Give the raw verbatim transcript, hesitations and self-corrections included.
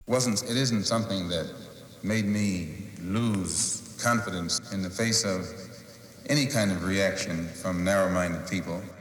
wasn't, it isn't something that made me lose confidence in the face of any kind of reaction from narrow-minded people.